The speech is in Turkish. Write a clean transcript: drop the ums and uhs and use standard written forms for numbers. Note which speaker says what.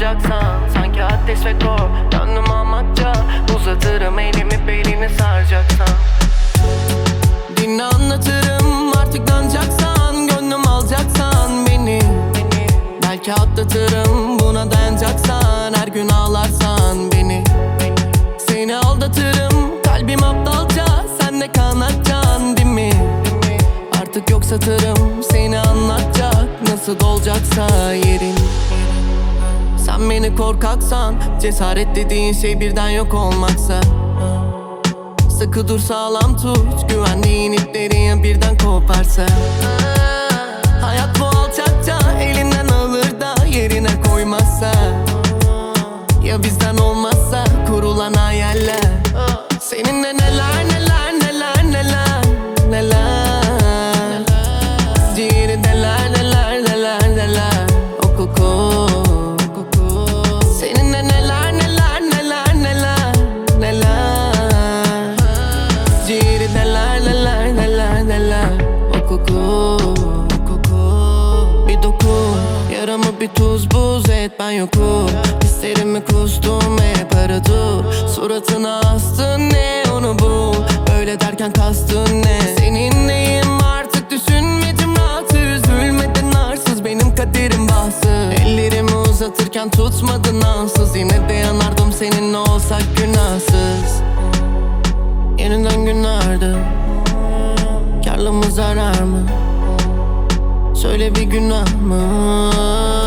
Speaker 1: alacaksan sanki ateş ve kor, gönlüm almakça. Uzatırım elimi belini saracaksan. Dinle anlatırım artık danacaksan, gönlüm alacaksan beni. Belki atlatırım buna dayanacaksan, her gün ağlarsan beni. Seni aldatırım kalbim aptalca, sen de kanatacaksın değil mi? Artık yok satırım seni anlatacak, nasıl olacaksa yerin. Sen beni korkaksan, cesaret dediğin şey birden yok olmaksa. Sıkı dur sağlam tut, güvendiğin ipleri ya birden koparsa. Hayat bu alçakça elinden alır da yerine koymazsa. Ya bizden olmazsa kurulan hayaller. Seninle neler neler neler neler neler. Ciğeri deler deler deler deler. O koku. Seninle neler neler neler neler neler. Ciğeri deler deler deler deler. O koku. Bir dokun, yaramı bir tuz buz et, ben yokum. Hislerimi kustum hep aradı. Suratına astın ne onu bul. Öyle derken kastın ne? Seninleyim artık düşünmedim rahatı. Üzülmedin arsız benim kaderim bahtsız. Ellerimi uzatırken tutmadın ansız. Yine de yanardım seninle olsak günahsız. Yeniden günlerdi. Karlı mı zarar mı? Söyle bir günah mı?